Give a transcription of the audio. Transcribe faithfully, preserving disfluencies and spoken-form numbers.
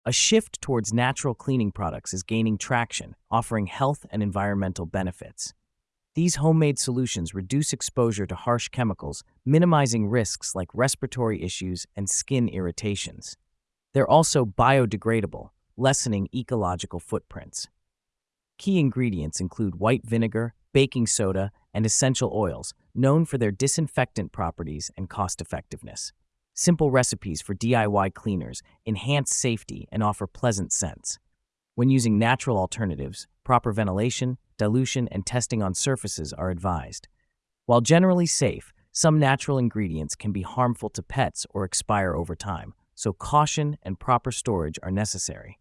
A shift towards natural cleaning products is gaining traction, offering health and environmental benefits. These homemade solutions reduce exposure to harsh chemicals, minimizing risks like respiratory issues and skin irritations. They're also biodegradable, lessening ecological footprints. Key ingredients include white vinegar, baking soda, and essential oils, known for their disinfectant properties and cost-effectiveness. Simple recipes for D I Y cleaners enhance safety and offer pleasant scents. When using natural alternatives, proper ventilation, dilution, and testing on surfaces are advised. While generally safe, some natural ingredients can be harmful to pets or expire over time, so caution and proper storage are necessary.